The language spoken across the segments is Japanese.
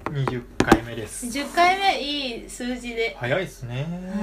20回目です。 10回目、いい数字で。 早いですね。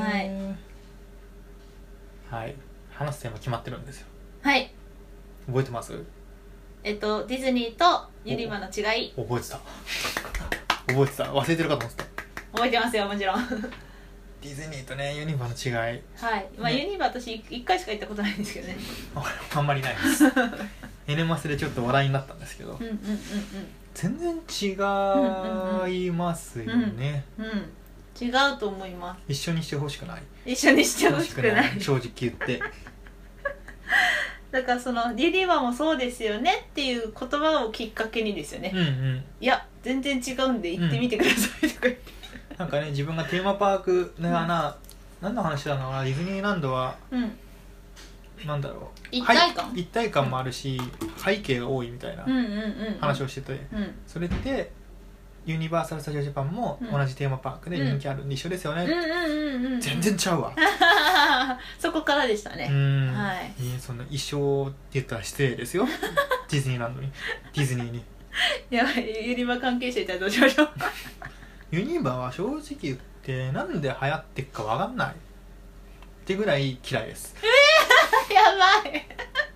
はい。 話すテーマ決まってるんですよ。 はい。 覚えてます？ ディズニーとユニバの違い。 覚えてた。忘れてるかと思ってた。 覚えてますよ、もちろん。 ディズニーとね、ユニバの違い。 はい。まあ、ね、ユニバ私1回しか行ったことないんですけどね。 あんまりないです。エネマスでちょっと話題になったんですけど。全然違いますよね。 違うと思います。 一緒にしてほしくない。 一緒にしてほしくない。 正直言って。 だからそのユニバもそうですよねっていう言葉をきっかけにですよね。いや全然違うんで行ってみてくださいとか言って。 なんかね、自分がテーマパーク何の話だろうな、ディズニーランドは、なんだろう、 一体感もあるし、背景が多いみたいな話をしてて、それってユニバーサル・スタジオ・ジャパンも同じテーマパークで人気あるんで一緒ですよね。全然ちゃうわ。 そこからでしたね。はい。 そんな一緒って言ったら失礼ですよ。ディズニーランドに、ディズニーに。 やばい、ユニバ関係者いたらどうしましょう。 ユニバは正直言ってなんで流行ってっかわかんないってぐらい嫌いです。 やばい。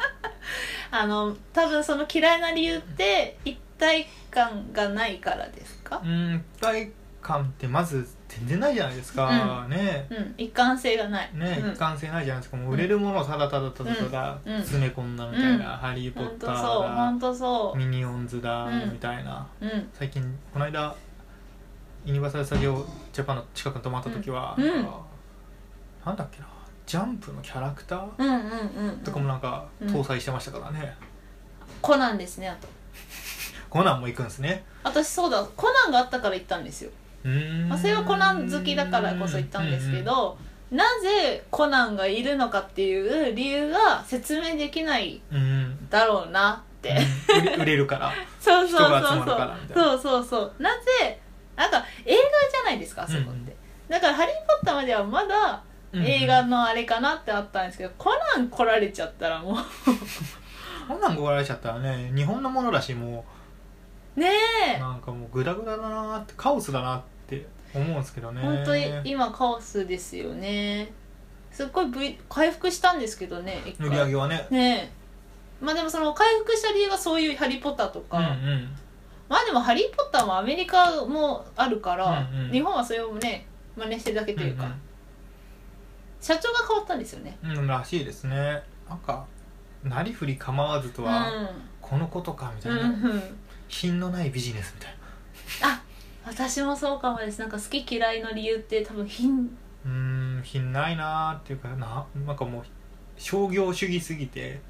多分その嫌いな理由って一体感がないからですか？ 一体感ってまず全然ないじゃないですか。ね。 一貫性がない。 一貫性ないじゃないですか。もう売れるものをただ詰め込んだみたいな、ハリーポッターだ、ミニオンズだみたいな。最近この間ユニバーサル・スタジオ・ジャパンの近くに泊まった時は、なんだっけな、ジャンプのキャラクターとかもなんか搭載してましたからね。 コナンですね。あとコナンも行くんですね。 私そうだ、コナンがあったから行ったんですよ。それはコナン好きだからこそ行ったんですけど、なぜコナンがいるのかっていう理由が説明できないだろうなって。 売れるからそう人が集まるからみたいな。 そうなぜなんか映画じゃないですか、あそこって。だからハリー・ポッターまではまだ映画のあれかなってあったんですけど、コナン来られちゃったらもうコナン来られちゃったらね、日本のものだし、もうねえ、 なんかもうグダグダだなって、カオスだなって思うんですけどね。 本当に今カオスですよね。すっごい回復したんですけどね、 売り上げはね。 まあでもその回復した理由がそういうハリー・ポッターとか、まあでもハリー・ポッターもアメリカもあるから、日本はそれをね真似してるだけというか、社長が変わったんですよね。 らしいですね。なんかなりふり構わずとは、このことかみたいな、品のないビジネスみたいな。あ、私もそうかもです。なんか好き嫌いの理由って多分品ないなーっていうかなんかもう商業主義すぎて、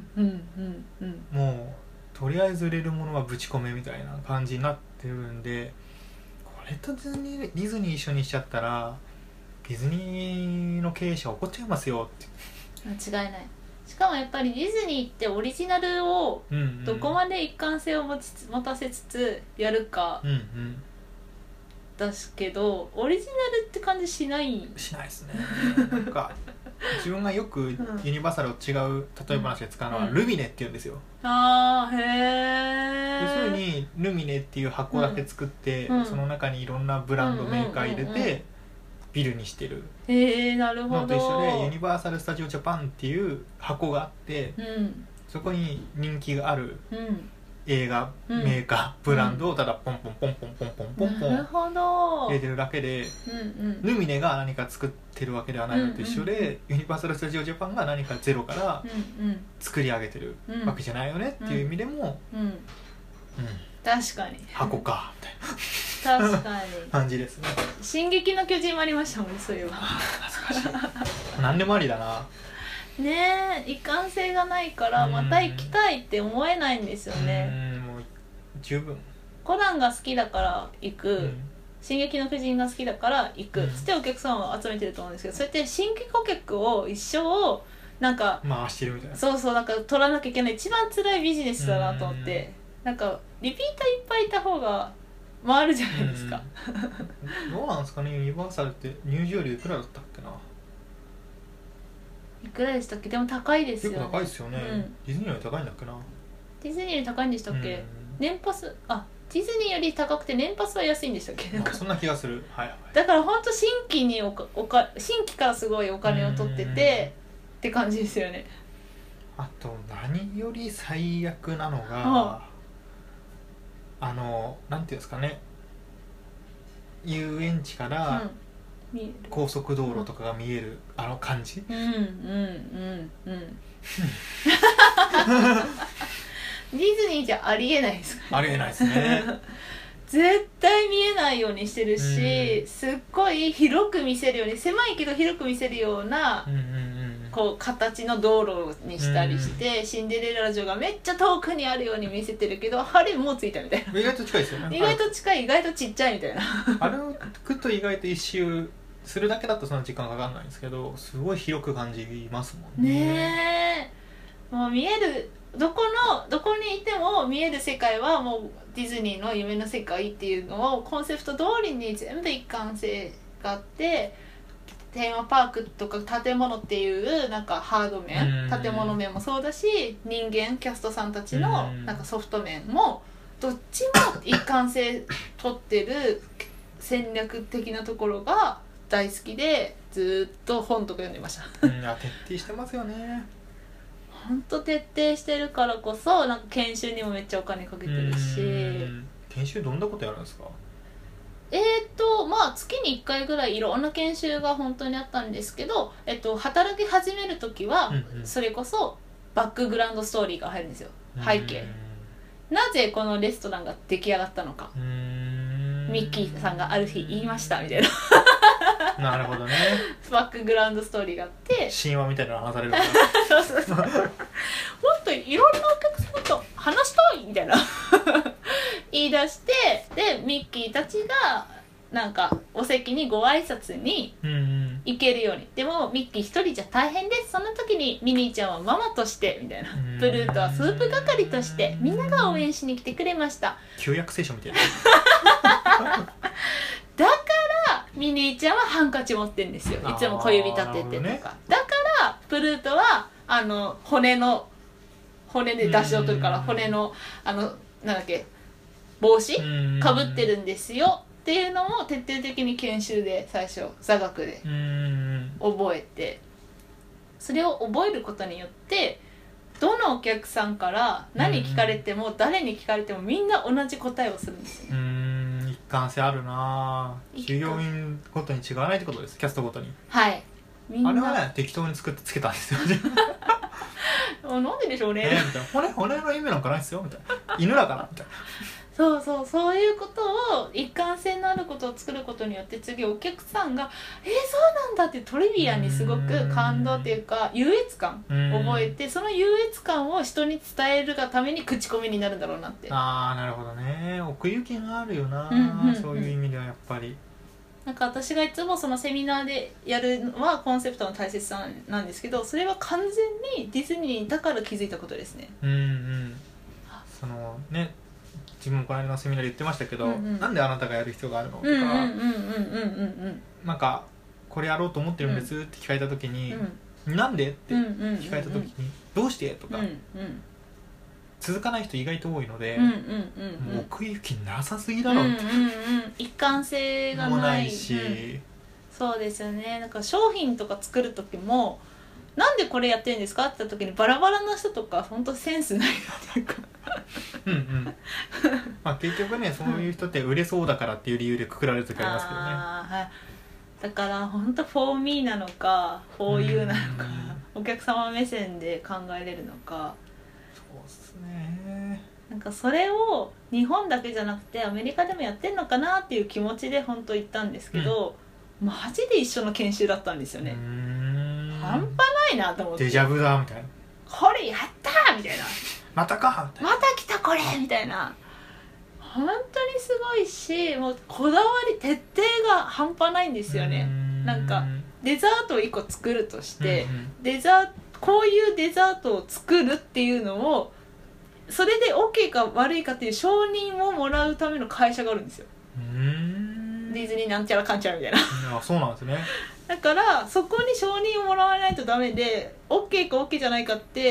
もうとりあえず売れるものはぶち込めみたいな感じになってるんで、これとディズニー一緒にしちゃったらディズニーの経営者怒っちゃいますよって。 間違いない。しかもやっぱりディズニーってオリジナルをどこまで一貫性を持たせつつやるかですけど、オリジナルって感じしないですね。なんか自分がよくユニバーサルを違う例え話で使うのはルミネって言うんですよ。 へえ。 要するにルミネっていう箱だけ作って、その中にいろんなブランドメーカー入れてビルにしてるなるほどのと一緒で、ユニバーサル・スタジオ・ジャパンっていう箱があって、そこに人気がある映画、メーカー、ブランドをただポンポンポンポンポンポンポンポン入れてるだけで、ルミネが何か作ってるわけではないのと一緒で、ユニバーサル・スタジオ・ジャパンが何かゼロから作り上げてるわけじゃないよねっていう意味でも、 確かに箱かみたいな確かに感じですね。 進撃の巨人もありましたもんね、そういえば。 懐かしい。何でもありだな。 ねえ、一貫性がないからまた行きたいって思えないんですよね。 もう十分。 コナンが好きだから行く、進撃の巨人が好きだから行く、つってお客さんを集めてると思うんですけど、そうやって新規顧客を一生なんか回してるみたいな。 そうなんか取らなきゃいけない一番辛いビジネスだなと思って、なんかリピーターいっぱいいた方が回るじゃないですか。 どうなんですかね、ユニバーサルって入場料いくらだったっけな。 いくらでしたっけ。でも高いですよね。 結構高いですよね。ディズニーより高いんだっけな。 ディズニーより高いんでしたっけ。年パスディズニーより高くて年パスは安いんでしたっけ？ そんな気がする、はいはい、 だから本当新規からすごいお金を取っててって感じですよね。 あと何より最悪なのが、なんていうんですかね、遊園地から高速道路とかが見えるあの感じ、ディズニーじゃありえないですか？ ありえないですね絶対見えないようにしてるし、すっごい広く見せるように、狭いけど広く見せるような、こう形の道路にしたりして、シンデレラ城がめっちゃ遠くにあるように見せてるけど、あれもう着いたみたいな。 意外と近いですよね。 意外と近い、意外とちっちゃいみたいな歩くと意外と一周するだけだとそんな時間かかんないんですけど、すごい広く感じますもんね。 ねえ、もう見える、どこにいても見える世界はもうディズニーの夢の世界っていうのをコンセプト通りに全部一貫性があって、テーマパークとか建物っていうなんかハード面、建物面もそうだし、人間キャストさんたちのなんかソフト面もどっちも一貫性取ってる戦略的なところが大好きで、ずっと本とか読んでました。 徹底してますよね。 ほんと徹底してるからこそ、なんか研修にもめっちゃお金かけてるし。 研修どんなことやるんですか？ まあ月に1回ぐらいいろんな研修が本当にあったんですけど、働き始める時はそれこそバックグラウンドストーリーが入るんですよ。背景、なぜこのレストランが出来上がったのか、ミッキーさんがある日言いましたみたいななるほどね。 バックグラウンドストーリーがあって、 神話みたいなの話されるからそうもっといろんなお客さんと話したいみたいな言い出して、でミッキーたちがなんかお席にご挨拶に行けるように、でもミッキー一人じゃ大変です、その時にミニーちゃんはママとしてみたいな、プルートはスープ係としてみんなが応援しに来てくれました。 旧約聖書みたいなだからミニーちゃんはハンカチ持ってるんですよ、いつも小指立ててとか、ね、だからプルートは骨で出汁を取るから、骨のなんだっけ、帽子かぶってるんですよっていうのも徹底的に研修で最初座学で覚えて、それを覚えることによってどのお客さんから何聞かれても誰に聞かれてもみんな同じ答えをするんですよね。 一貫性あるな。従業員ごとに違わないってことです、キャストごとに。 はい、みんなあれはね適当に作ってつけたんですよなんででしょうね、 みたいな、骨の意味なんかないっすよみたいな、犬だからみたいなそういうことを、一貫性のあることを作ることによって、次お客さんがそうなんだってトリビアにすごく感動っていうか優越感覚えて、その優越感を人に伝えるがために口コミになるんだろうなって。 なるほどね。奥行きがあるよな、そういう意味ではやっぱり。 なんか私がいつもそのセミナーでやるのはコンセプトの大切さなんですけど、それは完全にディズニーだから気づいたことですね。そのね、自分もこの間のセミナーで言ってましたけど、なんであなたがやる必要があるのとか、なんかこれやろうと思ってるんですって聞かれた時に、なんでって聞かれた時に、どうしてとか、続かない人意外と多いので、もう奥行きなさすぎだろって、 一貫性がないし、そうですよね。なんか商品とか作る時も、なんでこれやってるんですかって言った時にバラバラな人とか本当センスないっていうかまあ結局ね、そういう人って売れそうだからっていう理由でくくられる時ありますけどね。 はい、だから本当フォーミーなのかフォーユーなのか、お客様目線で考えれるのか。 そうっすね。 なんかそれを日本だけじゃなくてアメリカでもやってんのかなっていう気持ちで本当行ったんですけど、マジで一緒の研修だったんですよね。半端ないなと思って、 デジャブだみたいな、 これやったーみたいな、 またかまた来たこれみたいな、本当にすごいし、もうこだわり徹底が半端ないんですよね。なんかデザートを1個作るとして、こういうデザートを作るっていうのを、それで OK か悪いかっていう承認をもらうための会社があるんですよ。ディズニーなんちゃらかんちゃらみたいなそうなんですね。 だからそこに承認をもらわないとダメで、 OK か OK じゃないかって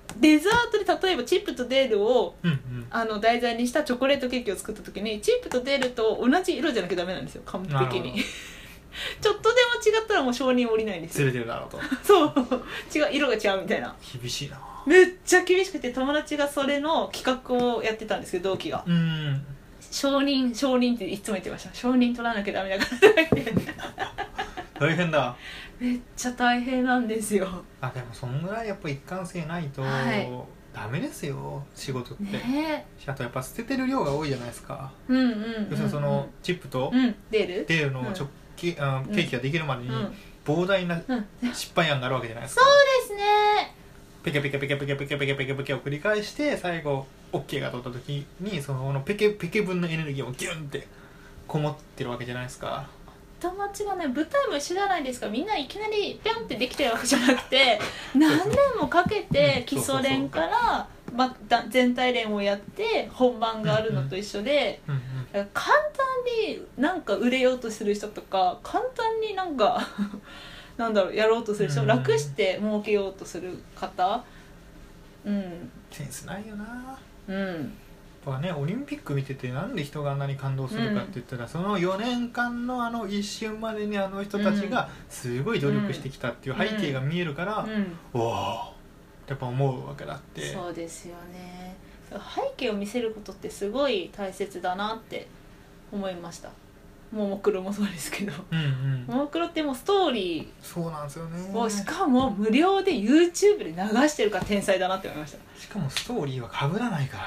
デザートで例えばチップとデールを、 うんうん、 題材にしたチョコレートケーキを作った時にチップとデールと同じ色じゃなきゃダメなんですよ、完璧にちょっとでも違ったらもう承認降りないんですよ。 ずれてるだろうとそう色が違うみたいな。 厳しいな。 めっちゃ厳しくて、友達がそれの企画をやってたんですけど、同期が承認っていつも言ってました。承認取らなきゃダメだから大変だ。 めっちゃ大変なんですよ。 でもそんぐらいやっぱ一貫性ないと、ダメですよ仕事って、ね、あとやっぱ捨ててる量が多いじゃないですか。要するにそのチップとデールのケーキができるまでに膨大な失敗案があるわけじゃないですか。 そうですね。 ペケペケペケペケペケペケペケペケを繰り返して最後 OK が取った時にそのペケペケ分のエネルギーをギュンってこもってるわけじゃないですか。 友達がね、舞台も一緒じゃないですか。みんないきなりピャンってできてるわけじゃなくて何年もかけて基礎練から全体練をやって本番があるのと一緒で、簡単になんか売れようとする人とか簡単になんかなんだろうやろうとする人、楽して儲けようとする方、 センスないよな。 ね、 オリンピック見ててなんで人があんなに感動するかって言ったら、その4年間の一瞬までにあの人たちがすごい努力してきたっていう背景が見えるから、おおやっぱ思うわけだって。 そうですよね。背景を見せることってすごい大切だなって思いました。ももクロもそうですけど、ももクロってもうストーリーそうなんですよね。 をしかも無料で YouTube で流してるから天才だなって思いました。 しかもストーリーは被らないから。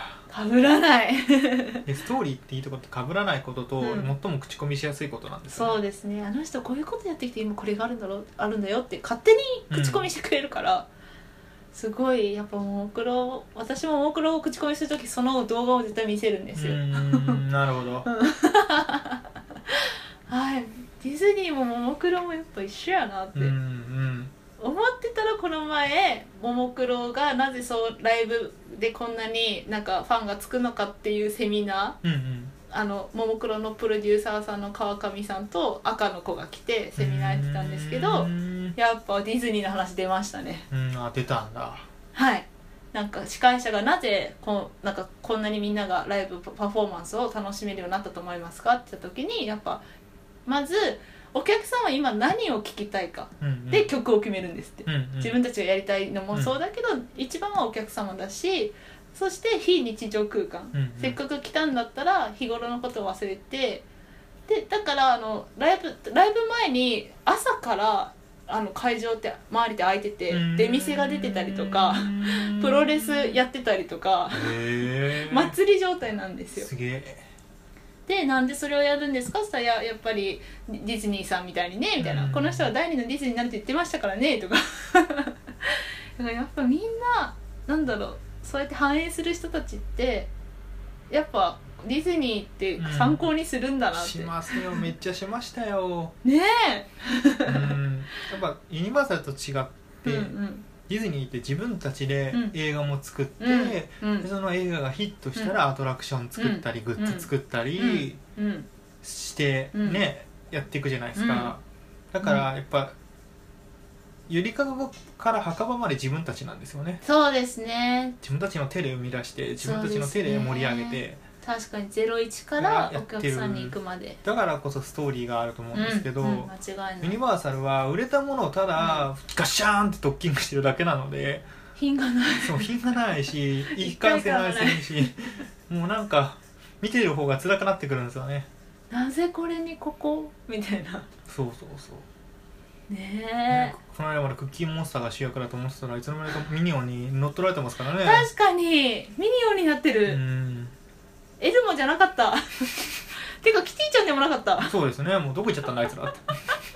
被らないストーリーっていいところって被らないことと、最も口コミしやすいことなんですよね。 そうですね。あの人こういうことやってきて今これがあるんだよって勝手に口コミしてくれるから、すごいやっぱ私もももクロを口コミするときその動画を絶対見せるんですよ。 なるほどはい、ディズニーもももクロもやっぱ一緒やなって思ってたら、この前ももクロがなぜそうライブでこんなになんかファンがつくのかっていうセミナー、ももクロのプロデューサーさんの川上さんと赤の子が来てセミナーやってたんですけど、やっぱディズニーの話出ましたね。 出たんだ。 はい。なんか司会者がなぜこんなにみんながライブパフォーマンスを楽しめるようになったと思いますかって言った時に、やっぱまずお客さんは今何を聞きたいかで曲を決めるんですって、自分たちがやりたいのもそうだけど、一番はお客様だし、そして非日常空間、せっかく来たんだったら日頃のことを忘れて、でだからライブ前に朝から会場って周りで空いてて出店が出てたりとかプロレスやってたりとか祭り状態なんですよ。 すげえ。 でなんでそれをやるんですかって言ったら、やっぱりディズニーさんみたいにねみたいな、この人は第二のディズニーになるって言ってましたからねとかだからやっぱみんななんだろう、そうやって反映する人たちってやっぱディズニーって参考にするんだなって、 しますよ。めっちゃしましたよねえやっぱユニバーサルと違って、ディズニーって自分たちで映画も作って、でその映画がヒットしたらアトラクション作ったり、グッズ作ったりしてね、やっていくじゃないですか。だからやっぱゆりかごから墓場まで自分たちなんですよね。 そうですね。 自分たちの手で生み出して自分たちの手で盛り上げて、 確かに01からお客さんに行くまで、 だからこそストーリーがあると思うんですけど、 間違いない。 ユニバーサルは売れたものをただガッシャーンってドッキングしてるだけなので、 品がない。 そう、品がないし一貫性ないしもうなんか見てる方が辛くなってくるんですよね。 なぜこれにここみたいな。 そうねえ、 この間までクッキーモンスターが主役だと思ってたらいつの間にかミニオンに乗っ取られてますからね。 確かにミニオンになってる。エルモじゃなかったてかキティちゃんでもなかった。 そうですね。もうどこ行っちゃったんだあいつらって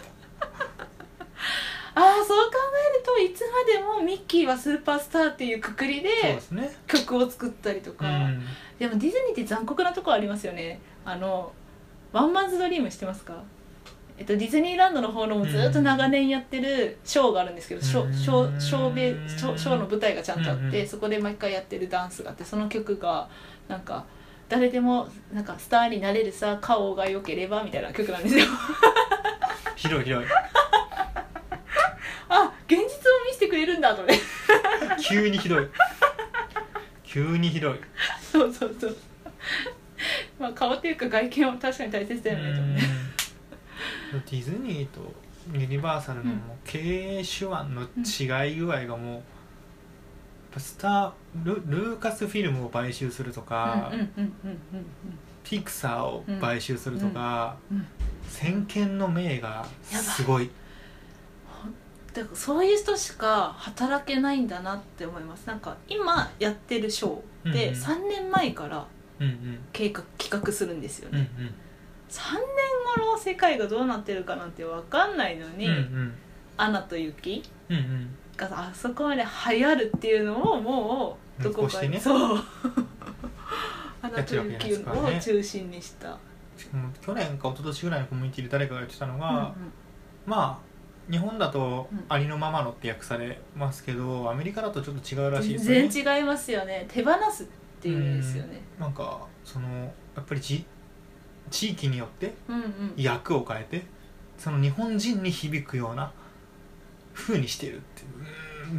ああ、そう考えるといつまでもミッキーはスーパースターっていうくくりで曲を作ったりとか、でもディズニーって残酷なところありますよね。ワンマンズドリーム知ってますか？ディズニーランドの方のもずっと長年やってるショーがあるんですけど、ショーの舞台がちゃんとあって、そこで毎回やってるダンスがあって、その曲がなんか誰でもなんかスターになれるさ、顔が良ければみたいな曲なんですよ広いあ、現実を見せてくれるんだとね急にひどい急にひどい。 そうそうそうまあ顔っていうか外見は確かに大切だよね。 ディズニーとユニバーサルの経営手腕の違い具合がもう、ルーカスフィルムを買収するとか、ピクサーを買収するとか、先見の明がすごい。 だからそういう人しか働けないんだなって思います。なんか今やってるショーで3年前から企画するんですよね、3年後の世界がどうなってるかなんて分かんないのに、アナと雪があそこまで流行るっていうのをもうどこかに、そうアナと雪を中心にした。 去年か一昨年ぐらいのコミュニティで誰かが言ってたのが、まあ日本だとありのままのって訳されますけど、アメリカだとちょっと違うらしいですよね。 全然違いますよね。手放すっていうんですよね。 なんかそのやっぱり地域によって役を変えて、その日本人に響くような風にしてるっていう、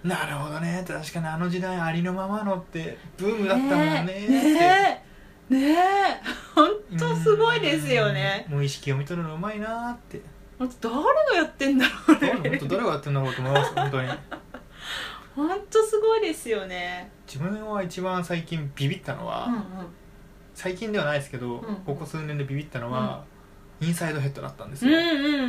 なるほどね、確かにあの時代ありのままのってブームだったもんねってねえ本当すごいですよね。 無意識を見とるのうまいなって。 誰がやってんだろうね。 本当誰がやってんだろうと思います本当に。 本当すごいですよね。 自分は一番最近ビビったのは、最近ではないですけど、ここ数年でビビったのは、インサイドヘッドだったんですよ。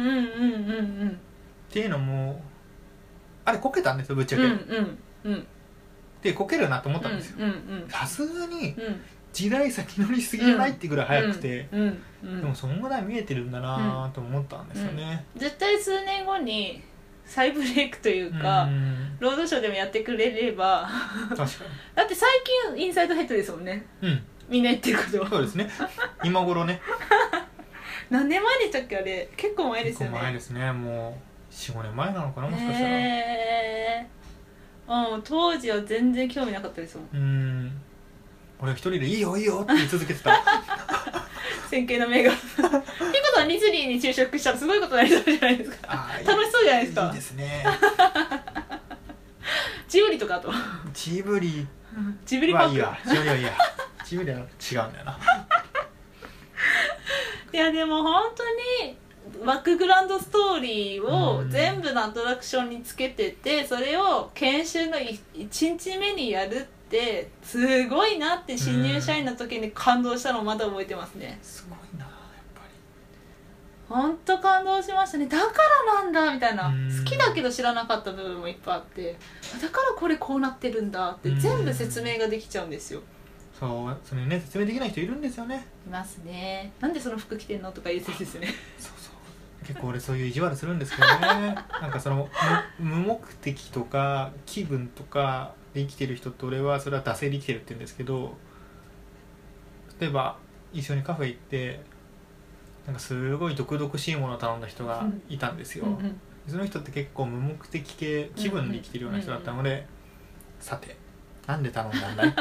っていうのもあれこけたんですよぶっちゃけ。でこけるなと思ったんですよ。さすがに時代先乗りすぎじゃないってぐらい早くて、でもそのぐらい見えてるんだなと思ったんですよね。 絶対数年後に再ブレイクというか、ロードショーでもやってくれれば確かにだって最近インサイドヘッドですもんね、みんな言ってることは。 そうですね、今頃ね何年前でしたっけあれ。結構前ですよね。 結構前ですね、もう 4,5 年前なのかな、もしかしたら。 当時は全然興味なかったですもん。 俺一人でいいよいいよって言い続けてた先見の明がってことはディズニーに就職したらすごいことになりそうじゃないですか。楽しそうじゃないですか。 いいですねジブリとかとジブリパークいいわ、ジブリはいいやジブリは違うんだよな。 いやでも本当にバックグラウンドストーリーを全部のアトラクションにつけてて、それを研修の1日目にやるってすごいなって新入社員の時に感動したのをまだ覚えてますね。 すごいな、やっぱり本当感動しましたね。だからなんだみたいな、好きだけど知らなかった部分もいっぱいあって、だからこれこうなってるんだって全部説明ができちゃうんですよ。 そうそれね、説明できない人いるんですよね。 いますね。なんでその服着てんのとかいう説ですね。 そう結構俺そういう意地悪するんですけどねなんかその無目的とか気分とかで生きてる人って俺はそれは惰性で生きてるって言うんですけど、例えば一緒にカフェ行ってなんかすごい毒々しいものを頼んだ人がいたんですよ、その人って結構無目的系気分で生きてるような人だったので、さてなんで頼んだんだいって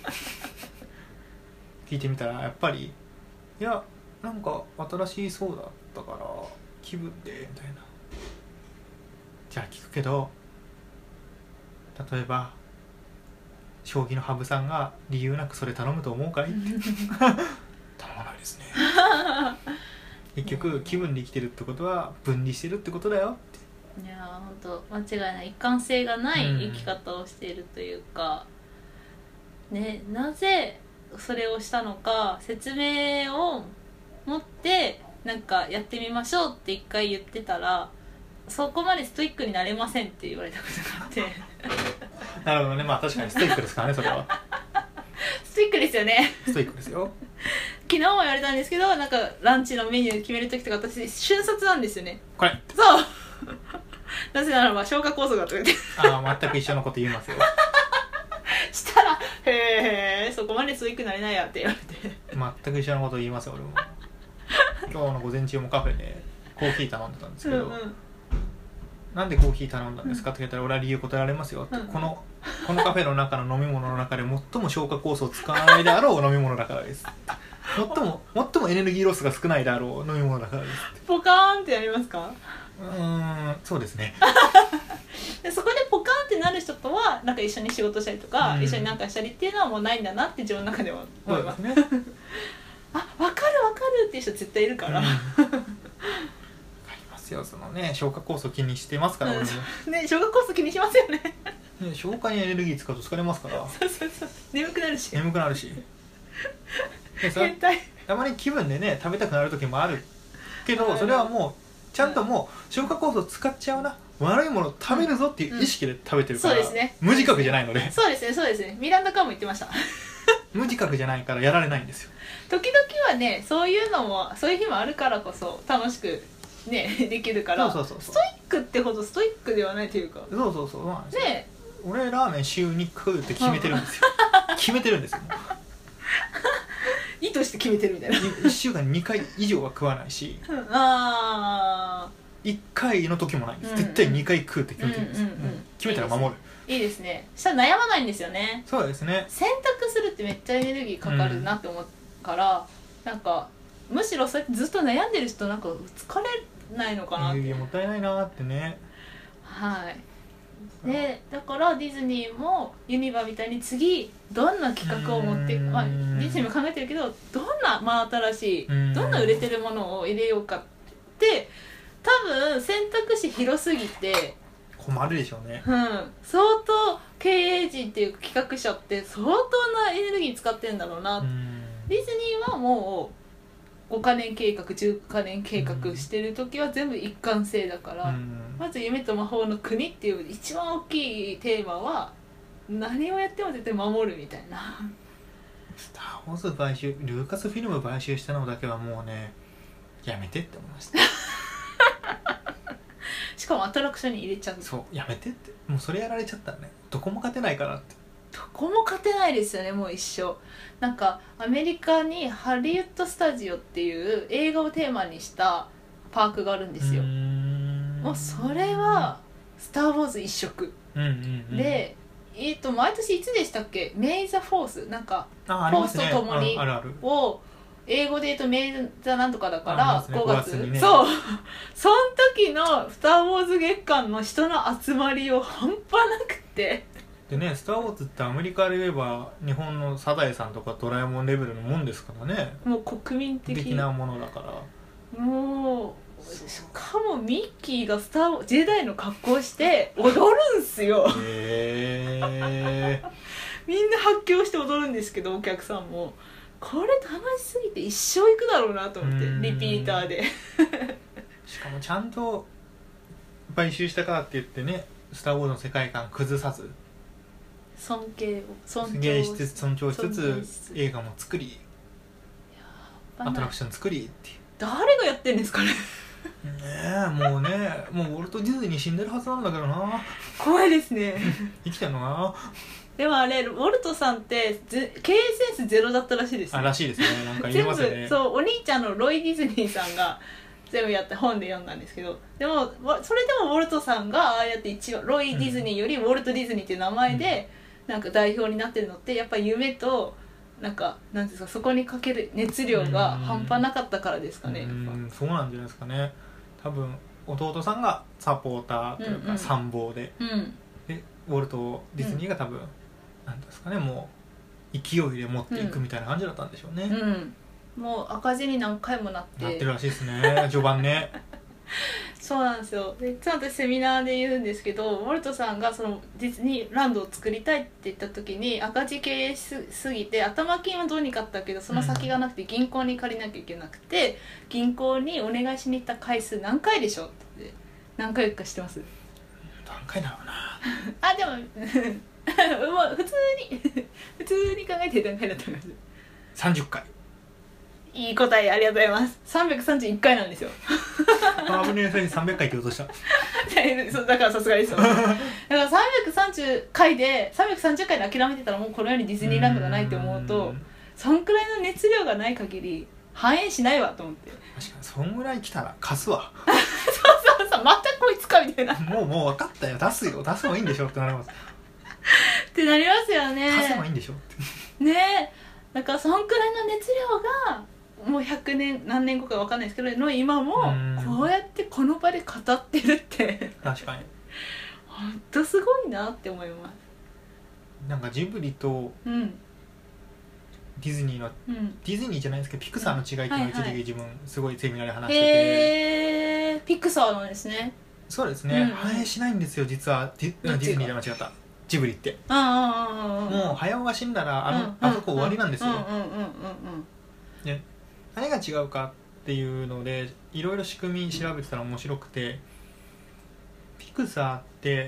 聞いてみたら、やっぱりいやなんか新しいそうだったから気分でみたいな。じゃあ聞くけど、例えば将棋の羽生さんが理由なくそれ頼むと思うかいって頼まないですね結局気分で生きてるってことは分離してるってことだよって。 いや本当間違いない、一貫性がない生き方をしているというか、ね、なぜそれをしたのか説明を持ってなんかやってみましょうって一回言ってたら、そこまでストイックになれませんって言われたことがあってなるほどね、まあ確かにストイックですからね、それはストイックですよねストイックですよ昨日も言われたんですけど、なんかランチのメニュー決める時とか私瞬殺なんですよね。 これそうなぜならば消化酵素がと言って全く一緒のこと言いますよしたらへえそこまでストイックなれないやって言われて全く一緒のこと言いますよ俺も今日の午前中もカフェでコーヒー頼んでたんですけど、なんでコーヒー頼んだんですかって聞いたら、俺は理由答えられますよって、このカフェの中の飲み物の中で最も消化酵素を使わないであろう飲み物だからです最もエネルギーロスが少ないであろう飲み物だからですって。 ポカーンってやりますか？ そうですねでそこでポカーンっってなる人とはなんか一緒に仕事したりとか、一緒になんかしたりっていうのはもうないんだなって自分の中では思いますね。あ、分かるっていう人絶対いるから、分かりますよ。そのね、消化酵素気にしてますから、俺もね、消化酵素気にしますよね。 ね、消化にエネルギー使うと疲れますから。 そう眠くなるし変態。たまに気分でね食べたくなる時もあるけど、それはもうちゃんともう消化酵素使っちゃうな、悪いものを食べるぞっていう意識で食べてるから、 そうですね、 無自覚じゃないので。 そうですね。ミランダ・カーも言ってました無自覚じゃないからやられないんですよ。 時々はね、そういう日もあるからこそ楽しくねできるから、 そうストイックってほどストイックではないというか、 そうなんですよね。 俺ラーメン週2食うって決めてるんですよ決めてるんですよ意図して決めてるみたいな 1週間2回以上は食わないし、1回の時もないんです、絶対2回食うって決めてるんですよ、決めたら守る。 いいですね。したら悩まないんですよね。 そうですね。 選択するってめっちゃエネルギーかかるなって思うから、なんかむしろそうやってずっと悩んでる人なんか疲れないのかなって。 エネルギーもったいないなってね。 はい。でだからディズニーもユニバみたいに次どんな企画を持ってディズニーも考えてるけど、どんな真新しいどんな売れてるものを入れようかって多分選択肢広すぎて困るでしょうね。 相当経営陣っていう企画者って相当なエネルギー使ってるんだろうな。ディズニーはもう5カ年計画10カ年計画してる時は全部一貫性だから、まず夢と魔法の国っていう一番大きいテーマは何をやっても絶対守るみたいな。 スター・ウォーズ買収、ルーカスフィルム買収したのだけはもうね、やめてって思いましたしかもアトラクションに入れちゃう。 そうやめてって、もうそれやられちゃったらね、どこも勝てないからって。 どこも勝てないですよね、もう一生。なんかアメリカにハリウッドスタジオっていう映画をテーマにしたパークがあるんですよ。もうそれはスター・ウォーズ一色、で毎年いつでしたっけ、メイ・ザ・フォース、なんかフォースと共にを英語で言うとメイ・ザ・なんとかだから5月に、ね、そうその時のスター・ウォーズ月間の人の集まりを半端なくて。 でね、スター・ウォーズってアメリカで言えば日本のサザエさんとかドラえもんレベルのもんですからね。 もう国民的なものだから。 もうしかもミッキーがジェダイの格好して踊るんすよみんな発狂して踊るんですけど、お客さんもこれ楽しすぎて一生行くだろうなと思って、リピーターでしかもちゃんと買収したからって言ってね、スター・ウォーズの世界観崩さず尊重しつつ映画も作りアトラクション作りっていう。 誰がやってんですかねもうウォルト・ディズニー死んでるはずなんだけどな。 怖いですね生きてんのかな。 でもあれウォルトさんって経営センスゼロだったらしいですね。らしいですね。なんか言いますよね。 全部そう、お兄ちゃんのロイ・ディズニーさんが全部やって本で読んだんですけど、でもそれでもウォルトさんがああやって一応ロイ・ディズニーよりウォルト・ディズニーっていう名前でなんか代表になってるのってやっぱり夢となんかなんですか、そこにかける熱量が半端なかったからですかね。 そうなんじゃないですかね。多分弟さんがサポーターというか参謀で、でウォルト・ディズニーが多分、なんですかね、もう勢いで持っていくみたいな感じだったんでしょうね。 もう赤字に何回もなってるらしいですね序盤ねそうなんですよ。でいつも私セミナーで言うんですけど、ウォルトさんがそのディズニーランドを作りたいって言った時に赤字経営しすぎて頭金はどうにかあったけどその先がなくて銀行に借りなきゃいけなくて、銀行にお願いしに行った回数何回でしょって何回か知ってます？ 何回だろうなあ、でももう普通に考えて何回だったんです。 30回。 いい答えありがとうございます。331回なんですよ。 危ねえ、300回って言おうとしただからさすがですよ。だから330回で諦めてたらもうこの世にディズニーランドがないって思うと、そんくらいの熱量がない限り反映しないわと思って。 確かにそんぐらい来たら貸すわそうまたこいつかみたいな。 もう分かったよ、出すのはいいんでしょってなりますってなりますよね。 貸せばいいんでしょってねえ、だからそんくらいの熱量がもう100年何年後か分かんないですけどの今もこうやってこの場で語ってるって確かにほんとすごいなって思います。 なんかジブリとディズニーの、ディズニーじゃないですけどピクサーの違いっていうのを一時期自分すごいセミナーで話してて、 へー、ピクサーなんですね。 そうですね、反映しないんですよ実はディズニーで間違った、ジブリって。もう早尾が死んだらあそこ終わりなんですよ。で何が違うかっていうのでいろいろ仕組み調べてたら面白くて、ピクサーって、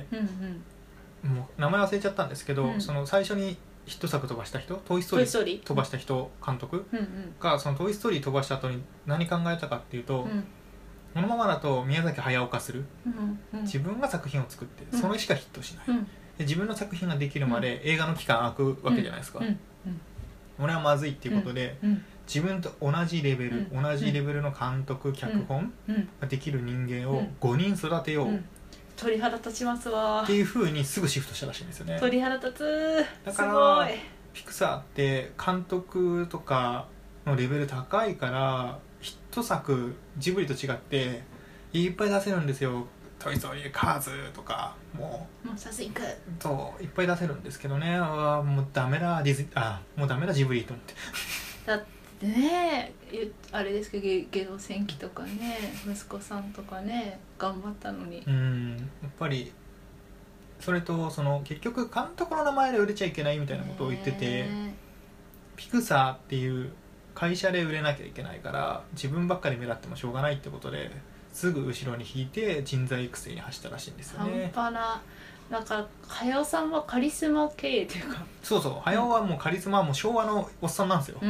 もう名前忘れちゃったんですけど、その最初にヒット作飛ばした人、トイストーリー飛ばした人、監督がそのトイストーリー飛ばした後に何考えたかっていうと、このままだと宮崎駿化する、自分が作品を作ってそれしかヒットしない、で自分の作品ができるまで映画の期間空くわけじゃないですか、俺はまずいっていうことで、自分と同じレベル、同じレベルの監督脚本ができる人間を5人育てよう、 鳥肌立ちますわっていう風にすぐシフトしたらしいんですよね。 鳥肌立つ。 だからピクサーって監督とかのレベル高いからヒット作ジブリと違っていっぱい出せるんですよ。トイ・ストーリー、カーズとかもうサスイクといっぱい出せるんですけどね、もうダメだもうダメだジブリと思ってだってね、あれですけどゲド戦記とかね、息子さんとかね頑張ったのに、 やっぱりそれとその結局監督の名前で売れちゃいけないみたいなことを言ってて、ピクサーっていう会社で売れなきゃいけないから自分ばっかり目立ってもしょうがないってことですぐ後ろに引いて人材育成に走ったらしいんですよね。 半端な。なんか早尾さんはカリスマ経営というか、 そう早尾はもうカリスマはもう昭和のおっさんなんですよ、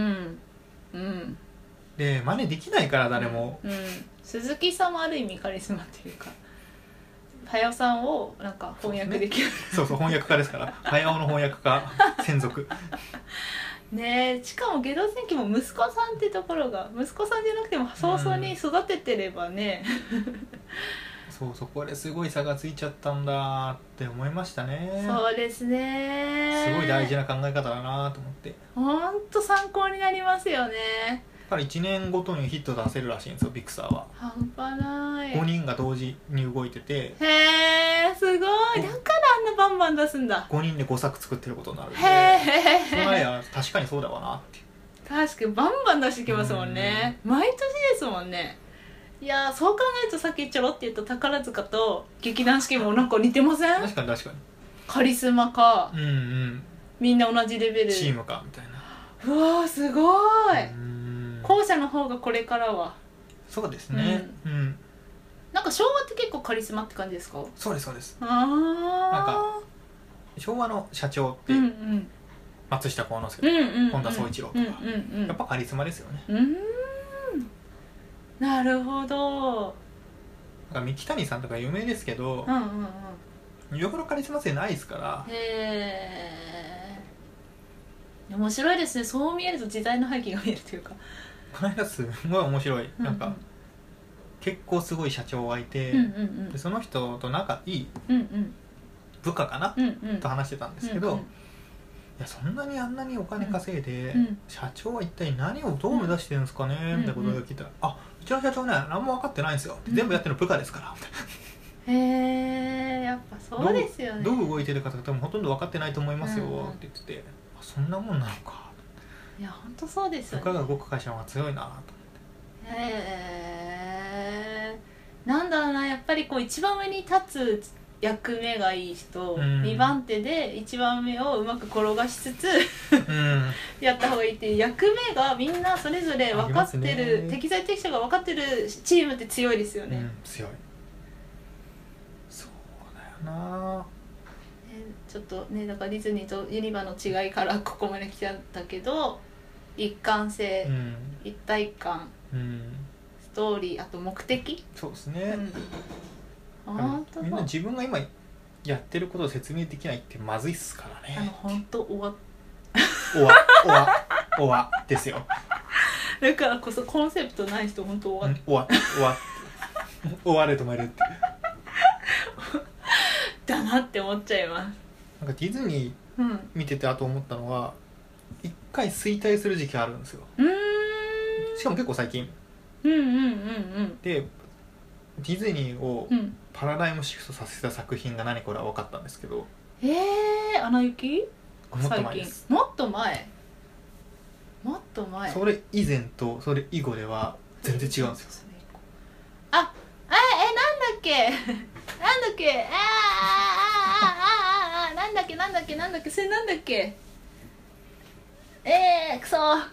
で真似できないから誰も、 鈴木さんもある意味カリスマっていうか、早尾さんをなんか翻訳できる、 そう翻訳家ですから早尾の翻訳家専属ねえ、しかもゲド戦記も息子さんってところが、息子さんじゃなくても早々に育ててればね、 そこですごい差がついちゃったんだって思いましたね。 そうですね、 すごい大事な考え方だなと思って、 ほんと参考になりますよね。 だから1年ごとにヒット出せるらしいんですよピクサーは。 半端ない。 5人が同時に動いてて、 へえ、すごい。だからあんなバンバン出すんだ。 5人で5作作ってることになるんで、 へえ、 その間確かにそうだわなっていう。 確かにバンバン出してきますもんね、毎年ですもんね。いやそう考えるとさっきちょろって言った宝塚と劇団四季もなんか似てません？ 確かにカリスマか、みんな同じレベルチームかみたいな。 うわーすごい。後者の方がこれからは。 そうですね、 なんか昭和って結構カリスマって感じですか？ そうですなんか昭和の社長って、松下幸之助、本田宗一郎とか、やっぱカリスマですよね。 なるほど。 なんか三木谷さんとか有名ですけど、よほどカリスマ性ないですから。 へえ、面白いですね。そう見えると時代の背景が見えるというか、 この間すごい面白い、なんか結構すごい社長がいて、でその人と仲いい部下かな、と話してたんですけど、いやそんなにあんなにお金稼いで、社長は一体何をどう目指してるんですかね、みたいなことを聞いたら、うちの社長ね何も分かってないんですよ、全部やってるの部下ですからみたいな。 へえ、やっぱそうですよね。 どう動いてるかとか多分ほとんど分かってないと思いますよって言ってて、そんなもんなのか。 いや本当そうですよね。 部下が動く会社の方が強いなと思って。 へえ、なんだろうな、やっぱりこう一番上に立つ役目がいい人、2番手で1番目をうまく転がしつつやった方がいいっていう役目がみんなそれぞれ分かってる、適材適所が分かってるチームって強いですよね、 強い。そうだよな。 ちょっとね、だからディズニーとユニバの違いからここまで来ちゃったけど、一貫性、一体感、ストーリー、あと目的。 そうですね、みんな自分が今やってることを説明できないってまずいっすからね。 本当終わですよ。 だからこそコンセプトない人本当終われとまれってだなって思っちゃいます。 なんかディズニー見ててあと思ったのは、一回衰退する時期あるんですよ。しかも結構最近。でディズニーをパラダイムシフトさせた作品が何か分かったんですけど、 アナ雪？ もっと前です。 もっと前それ以前とそれ以後では全然違うんですよ。 なんだっけなんだっけそれなんだっけくそわ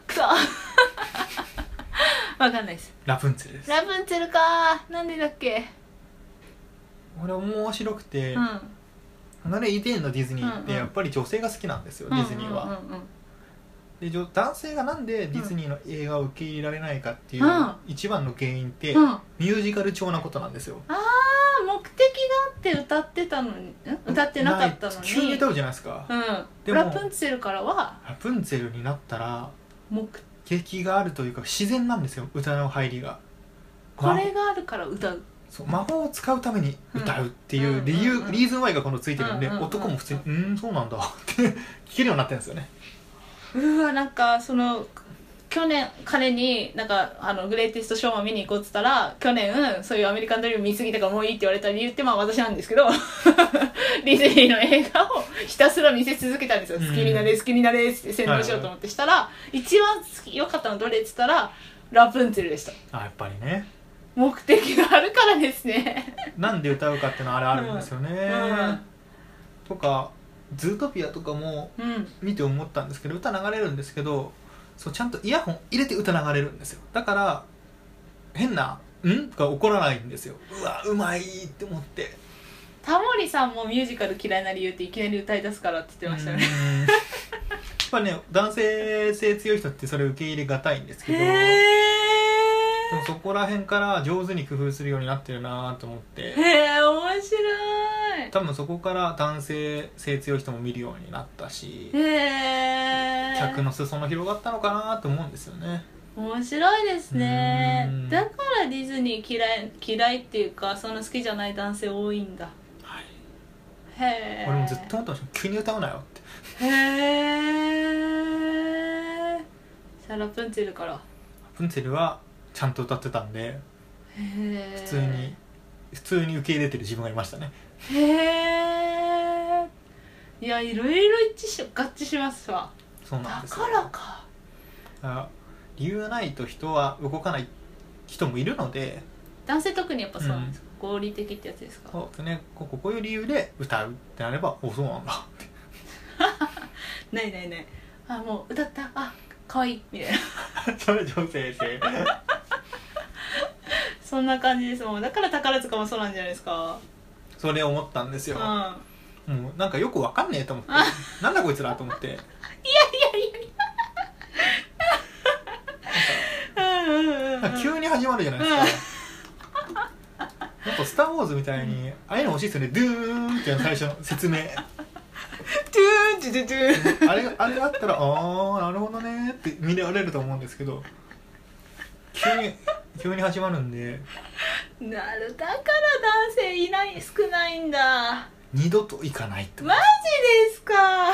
かんないです。 ラプンツェルです。 ラプンツェルか。なんでだっけ。 これ面白くて、あれ以前のディズニーってやっぱり女性が好きなんですよ、ディズニーは。で男性がなんでディズニーの映画を受け入れられないかっていう一番の原因って、ミュージカル調なことなんですよ。 目的があって歌ってたのに歌ってなかったのに急に歌うじゃないですか。 でもラプンツェルからはラプンツェルになったら目的があるというか自然なんですよ、歌の入りが。 これがあるから歌う。 そう、魔法を使うために歌うっていうリーズン Y が今度ついてるんで、男も普通にそうなんだって聞けるようになってるんですよね。 なんかその去年彼になんかグレイテストショーマン見に行こうっつったら、去年そういうアメリカンドリーム見すぎたからもういいって言われた理由って私なんですけどディズニーの映画をひたすら見せ続けたんですよ。好きになれ好きになれって洗脳しようと思ってしたら、一番良かったのどれっつったらラプンツェルでした。 やっぱりね、 目的があるからですねなんで歌うかっていうのはあるんですよね、とかズートピアとかも見て思ったんですけど、歌流れるんですけど、そうちゃんとイヤホン入れて歌流れるんですよ。だから変な「ん?」が起こらないんですよ。うまいって思って。 タモリさんもミュージカル嫌いな理由っていきなり歌い出すからって言ってましたねやっぱね、男性性強い人ってそれ受け入れがたいんですけど、でもそこら辺から上手に工夫するようになってるなと思って。 面白い。 多分そこから男性性強い人も見るようになったし、客の裾野広がったのかなと思うんですよね。 面白いですね。だからディズニー嫌いっていうか、その好きじゃない男性多いんだ。 はい。 へえ。 俺もずっと思ってました。急に歌うなよって。 へえ。じゃあラプンツェルから。ラプンツェルはちゃんと歌ってたんで、普通に受け入れてる自分がいましたね。 へえ。いや、いろいろ合致しますわ。 そうなんですよ。 だからか。 理由がないと人は動かない人もいるので。 男性特にやっぱそうなんですか、合理的ってやつですか。 そうですね。こういう理由で歌うってなれば、そうなんだってない。もう歌った、可愛いみたいなそれ女性性そんな感じですもん。だから宝塚もそうなんじゃないですか。 それ思ったんですよ。もうなんかよくわかんねえと思ってなんだこいつらと思って。いや急に始まるじゃないですか。なんかスター・ウォーズみたいにああいうの欲しいですよね。ドゥーンって最初の説明ドゥーンあれあったらなるほどねって見られると思うんですけど、急に始まるんで。 だから男性少ないんだ。 二度と行かないってマジですか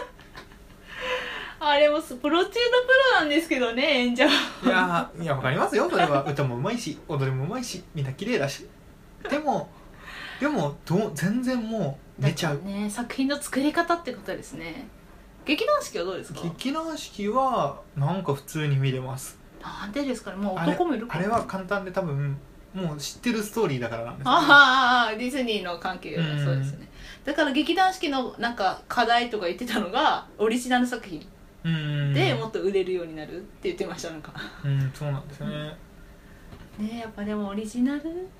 あれもプロ中のプロなんですけどね、演者は。 いやわかりますよ。それは歌もうまいし踊りもうまいしみんな綺麗だし、でも全然もう寝ちゃうね。作品の作り方ってことですね。劇団四季はどうですか。 劇団四季はなんか普通に見れます。 なんでですかね。もう男もいるかあれは簡単で多分もう知ってるストーリーだからなんですよ、ディズニーの関係はそうですね。だから劇団四季のなんか課題とか言ってたのがオリジナル作品でもっと売れるようになるって言ってました。なんかそうなんですよね。 ね、やっぱでもオリジナル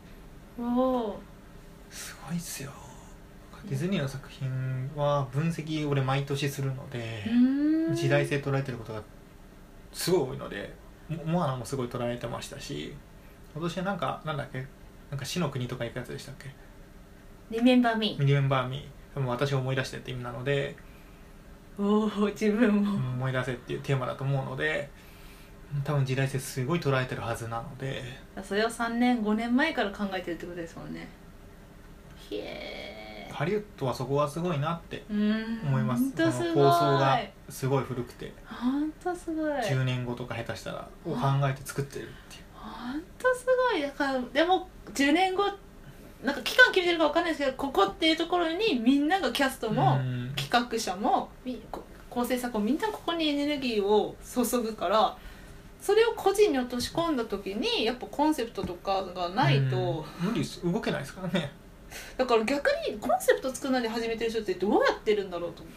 すごいっすよ。ディズニーの作品は分析俺毎年するので、時代性捉えてることがすごい多いので、モアナもすごい捉えてましたし、今年はなんだっけ、なんか死の国とか行くやつでしたっけ。 リメンバーミー多分私を思い出してって意味なので、 自分も思い出せっていうテーマだと思うので、多分時代性すごい捉えてるはずなので。 それを3年5年前から考えてるってことですもんね。 ハリウッドはそこはすごいなって思います。 その構想がすごい古くて、 本当すごい。 10年後とか下手したらを考えて作ってるっていう。 本当すごい。だからでも10年後なんか期間決めてるか分かんないですけど、ここっていうところにみんながキャストも企画者も構成作もみんなここにエネルギーを注ぐから、それを個人に落とし込んだ時にやっぱコンセプトとかがないと無理です、動けないですからね。 だから逆にコンセプト作らないで始めてる人ってどうやってるんだろうと思って。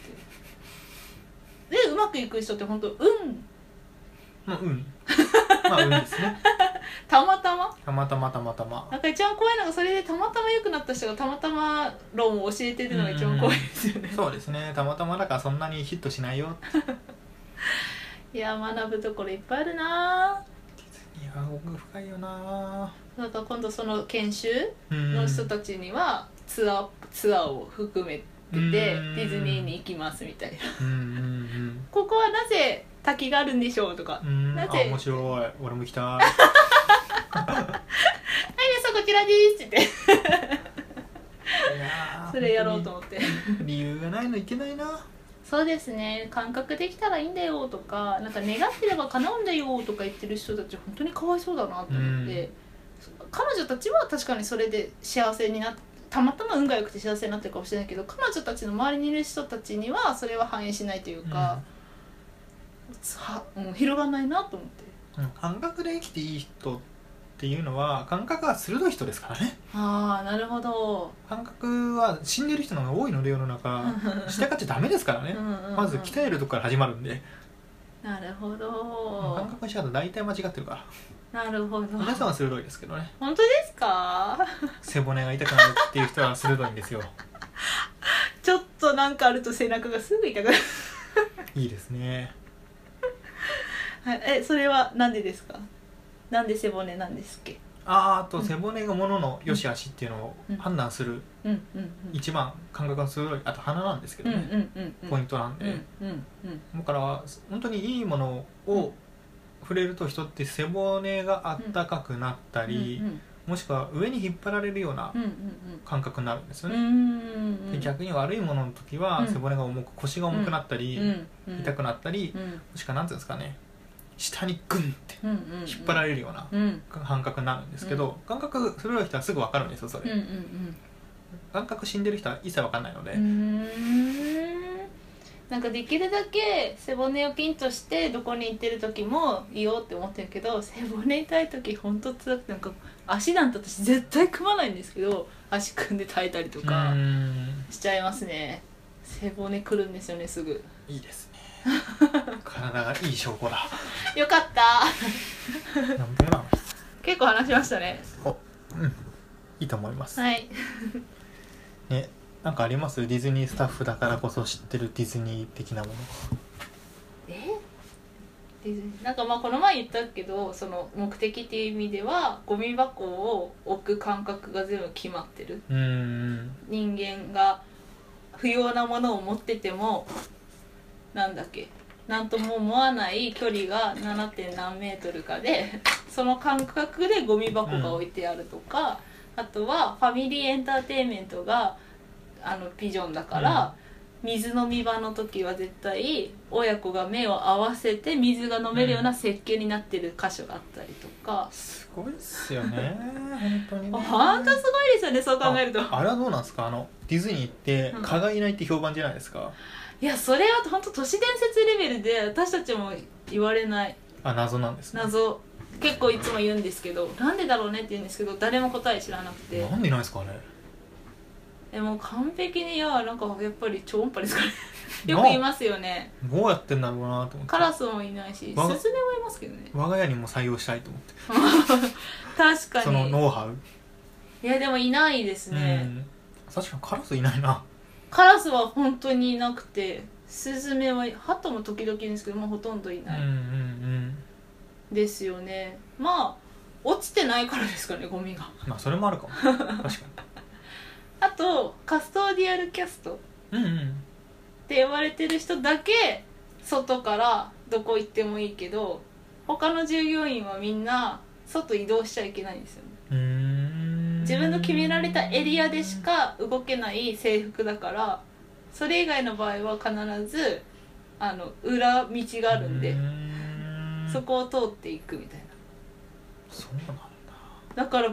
でうまくいく人って本当まあまあ運ですね。 たまたまなんか一番怖いのが、それでたまたま良くなった人がたまたま論を教えてるのが一番怖いですよね。 そうですね、たまたまだからそんなにヒットしないよいや学ぶところいっぱいあるな。 いや奥深いよな。 なんか今度その研修の人たちにはツアーを含めてディズニーに行きますみたいなここはなぜ滝があるんでしょうとか、なぜ面白い、俺も行きたいはい皆さんこちらですって言ってそれやろうと思って理由がないのいけないな。 そうですね、感覚できたらいいんだよとか、なんか願ってれば叶うんだよとか言ってる人たち本当にかわいそうだなと思って、彼女たちは確かにそれで幸せになって、たまたま運が良くて幸せになってるかもしれないけど、彼女たちの周りにいる人たちにはそれは反映しないというか、広がらないなと思って、 感覚で生きていい人っていうのは感覚が鋭い人ですからね。 ああなるほど。 感覚は死んでる人の方が多いので世の中従っちゃダメですからねまず鍛えるとこから始まるんで。 なるほど。 感覚の仕方大体間違ってるから。 なるほど。 皆さんは鋭いですけどね。 本当ですか？ 背骨が痛くなるっていう人は鋭いんですよちょっとなんかあると背中がすぐ痛くなるいいですね。 はい、それはなんでですか？なんで背骨なんですっけ？ あと背骨がものの良し悪しっていうのを判断する一番感覚が鋭い、あと鼻なんですけどね、ポイントなんで、だから本当にいいものを触れると人って背骨があったかくなったり、もしくは上に引っ張られるような感覚になるんですよね。で逆に悪いものの時は背骨が重く、腰が重くなったり痛くなったり、もしくはなんていうんですかね、下にグンって引っ張られるような感覚になるんですけど、感覚鋭い人はすぐ分かるんですよそれ。感覚死んでる人は一切分かんないので、 なんかできるだけ背骨をピンとしてどこに行ってる時もいいよって思ってるけど、背骨痛い時ほんと辛くて、なんか足なんて私絶対組まないんですけど、足組んで耐えたりとかしちゃいますね。背骨くるんですよねすぐ。 いいですね体がいい証拠だよかった何分なの？ 結構話しましたね。 いいと思います。 はいね、なんかあります？ディズニースタッフだからこそ知ってるディズニー的なもの。 ディズニーなんかまあこの前言ったけど、その目的っていう意味ではゴミ箱を置く感覚が全部決まってる。人間が不要なものを持っててもなんだっけ、なんとも思わない距離が 7. 点何メートルかでその感覚でゴミ箱が置いてあるとか、あとはファミリーエンターテインメントがピジョンだから、水飲み場の時は絶対親子が目を合わせて水が飲めるような設計になってる箇所があったりとか、 すごいっすよね本当にね。 本当すごいですよね、そう考えると。 あれはどうなんですか？ディズニーって蚊がいないって評判じゃないですか。 いやそれは本当都市伝説レベルで私たちも言われない。 謎なんですね。 謎結構いつも言うんですけど、なんでだろうねって言うんですけど誰も答え知らなくて。 なんでいないですかね。 でも完璧になんかやっぱり超音波ですかねよく言いますよね。 どうやってんだろうなと思って。 カラスもいないしスズメもいますけどね。 我が家にも採用したいと思って確かにそのノウハウ。 いやでもいないですね。 確かにカラスいないな。 カラスは本当にいなくて、スズメは鳩も時々いるんですけど、ほとんどいないですよね。まあ落ちてないからですかね、ゴミが。 まあそれもあるかも確かにあとカストーディアルキャストって呼ばれてる人だけ外からどこ行ってもいいけど、他の従業員はみんな外移動しちゃいけないんですよね。自分の決められたエリアでしか動けない制服だから、それ以外の場合は必ず裏道があるんで、そこを通っていくみたいな。 そうなんだ。 だから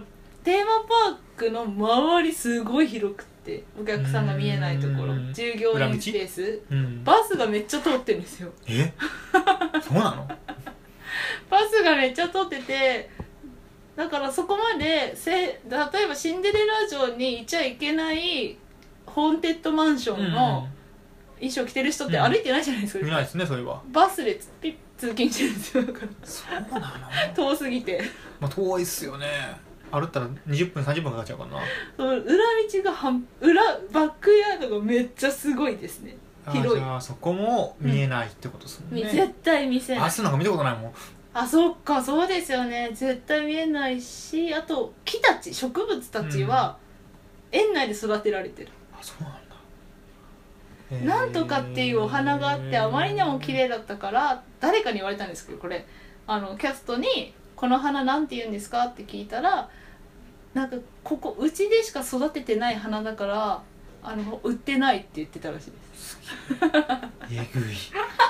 テーマパークの周りすごい広くてお客さんが見えないところ、従業員スペース、バスがめっちゃ通ってるんですよ。 そうなの？ バスがめっちゃ通ってて、だからそこまで例えばシンデレラ城にいちゃいけないホーンテッドマンションの衣装着てる人って歩いてないじゃないですか。 見ないですね、それは。 バスで通勤してるんですよ。だからそうなの？ 遠すぎて、 遠いっすよね。歩ったら20分30分かかっちゃうかな。 裏道がバックヤードがめっちゃすごいですね。広い。 じゃあそこも見えないってことですもんね。 絶対見せない。 バスなんか見たことないもん。 そっか、そうですよね。絶対見えないし、あと木たち、植物たちは園内で育てられてる。 そうなんだ。なんとかっていうお花があって、あまりにも綺麗だったから誰かに言われたんですけど、これキャストにこの花なんて言うんですかって聞いたら、なんかここうちでしか育ててない花だから売ってないって言ってたらしいです。 えぐい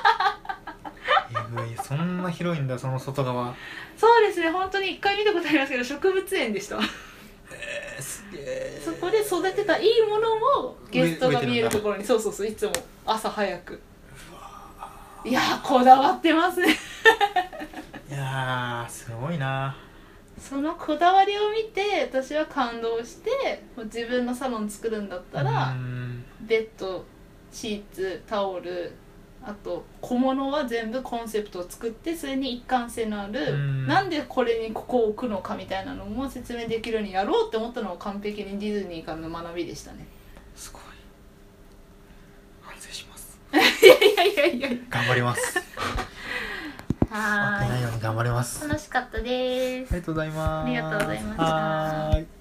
そんな広いんだ、その外側。 そうですね、本当に一回見たことありますけど、植物園でした。 すげえ。 そこで育てたいいものをゲストが見えるところに、そういつも朝早く。いやー、こだわってますね。 いやー、すごいな。 そのこだわりを見て私は感動して、自分のサロン作るんだったらベッド、シーツ、タオル、あと小物は全部コンセプトを作って、それに一貫性のある、なんでこれにここを置くのかみたいなのも説明できるようにやろうって思ったのが完璧にディズニーからの学びでしたね。 すごい。反省します。 いや頑張ります。負けないように頑張ります。 楽しかったです。 ありがとうございます。 ありがとうございました。 はい。